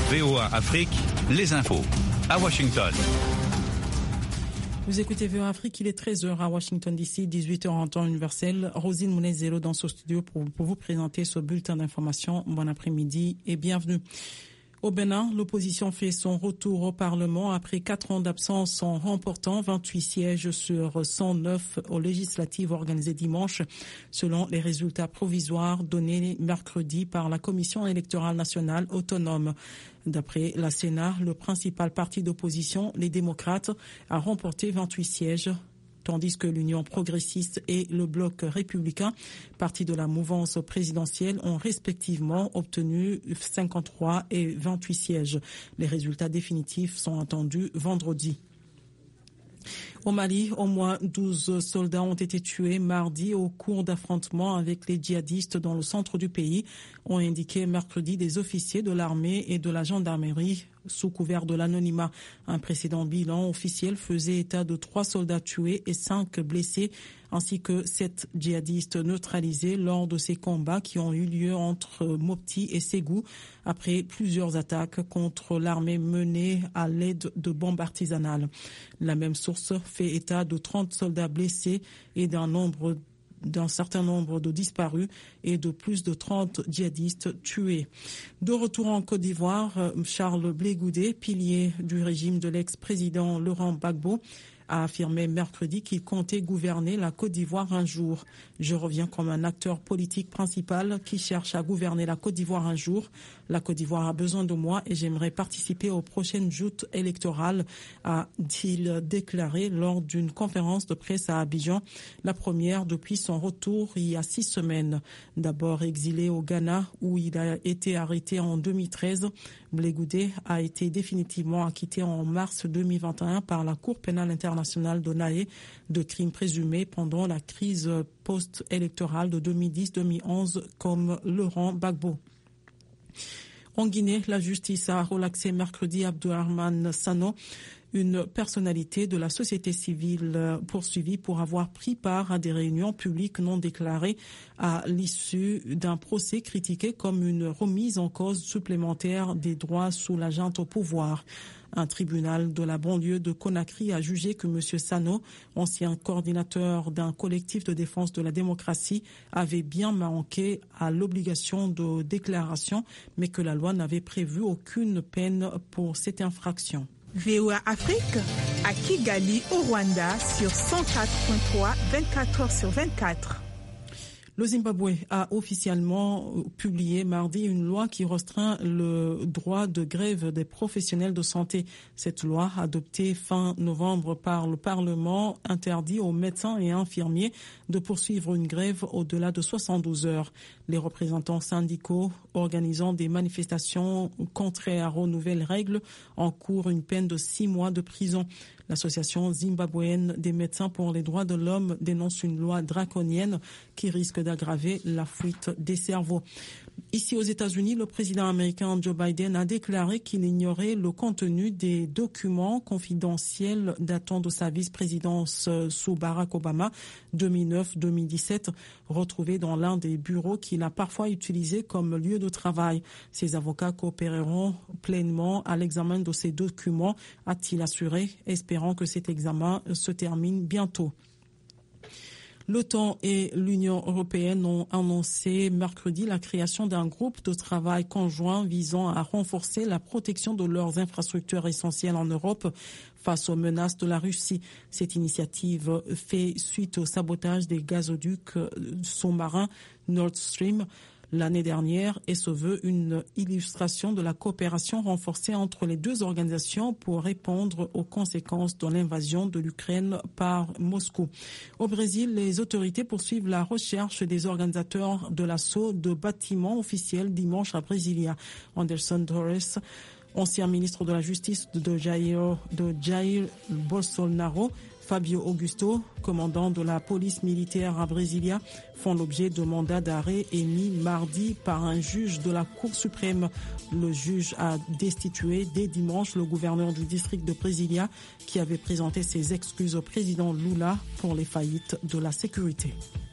VOA Afrique, les infos. À Washington. Vous écoutez VOA Afrique, il est 13h à Washington DC, 18h en temps universel. Rosine Mounez-Zélo dans ce studio pour vous présenter ce bulletin d'information. Bon après-midi et bienvenue. Au Bénin, l'opposition fait son retour au Parlement après 4 ans d'absence en remportant 28 sièges sur 109 aux législatives organisées dimanche, selon les résultats provisoires donnés mercredi par la Commission électorale nationale autonome. D'après la Sénat, le principal parti d'opposition, les démocrates, a remporté 28 sièges, tandis que l'Union progressiste et le Bloc républicain, parti de la mouvance présidentielle, ont respectivement obtenu 53 et 28 sièges. Les résultats définitifs sont attendus vendredi. Au Mali, au moins 12 soldats ont été tués mardi au cours d'affrontements avec les djihadistes dans le centre du pays, ont indiqué mercredi des officiers de l'armée et de la gendarmerie sous couvert de l'anonymat. Un précédent bilan officiel faisait état de 3 soldats tués et 5 blessés, ainsi que 7 djihadistes neutralisés lors de ces combats qui ont eu lieu entre Mopti et Ségou, après plusieurs attaques contre l'armée menées à l'aide de bombes artisanales. La même source fait état de 30 soldats blessés et d'un certain nombre de disparus et de plus de 30 djihadistes tués. De retour en Côte d'Ivoire, Charles Blé Goudé, pilier du régime de l'ex-président Laurent Gbagbo, a affirmé mercredi qu'il comptait gouverner la Côte d'Ivoire un jour. Je reviens comme un acteur politique principal qui cherche à gouverner la Côte d'Ivoire un jour. La Côte d'Ivoire a besoin de moi et j'aimerais participer aux prochaines joutes électorales, a-t-il déclaré lors d'une conférence de presse à Abidjan, la première depuis son retour il y a 6 semaines. D'abord exilé au Ghana où il a été arrêté en 2013, Blé Goudé a été définitivement acquitté en mars 2021 par la Cour pénale internationale de l'Haye de crimes présumés pendant la crise post-électorale de 2010-2011 comme Laurent Gbagbo. En Guinée, la justice a relaxé mercredi Abdourahmane Sano, une personnalité de la société civile poursuivie pour avoir pris part à des réunions publiques non déclarées à l'issue d'un procès critiqué comme une remise en cause supplémentaire des droits sous la junte au pouvoir. Un tribunal de la banlieue de Conakry a jugé que M. Sano, ancien coordinateur d'un collectif de défense de la démocratie, avait bien manqué à l'obligation de déclaration, mais que la loi n'avait prévu aucune peine pour cette infraction. VOA Afrique, à Kigali, au Rwanda, sur 104.3, 24 heures sur 24. Le Zimbabwe a officiellement publié mardi une loi qui restreint le droit de grève des professionnels de santé. Cette loi, adoptée fin novembre par le Parlement, interdit aux médecins et infirmiers de poursuivre une grève au-delà de 72 heures. Les représentants syndicaux organisant des manifestations contraires aux nouvelles règles encourent une peine de 6 mois de prison. L'association zimbabwéenne des médecins pour les droits de l'homme dénonce une loi draconienne qui risque d'aggraver la fuite des cerveaux. Ici aux États-Unis, le président américain Joe Biden a déclaré qu'il ignorait le contenu des documents confidentiels datant de sa vice-présidence sous Barack Obama 2009-2017, retrouvés dans l'un des bureaux qu'il a parfois utilisés comme lieu de travail. Ses avocats coopéreront pleinement à l'examen de ces documents, a-t-il assuré, espérant que cet examen se termine bientôt. L'OTAN et l'Union européenne ont annoncé mercredi la création d'un groupe de travail conjoint visant à renforcer la protection de leurs infrastructures essentielles en Europe face aux menaces de la Russie. Cette initiative fait suite au sabotage des gazoducs sous-marins Nord Stream l'année dernière et se veut une illustration de la coopération renforcée entre les deux organisations pour répondre aux conséquences de l'invasion de l'Ukraine par Moscou. Au Brésil, les autorités poursuivent la recherche des organisateurs de l'assaut de bâtiments officiels dimanche à Brasilia. Anderson Torres, ancien ministre de la Justice de Jair Bolsonaro, Fabio Augusto, commandant de la police militaire à Brasilia, font l'objet de mandats d'arrêt émis mardi par un juge de la Cour suprême. Le juge a destitué dès dimanche le gouverneur du district de Brasilia qui avait présenté ses excuses au président Lula pour les faillites de la sécurité.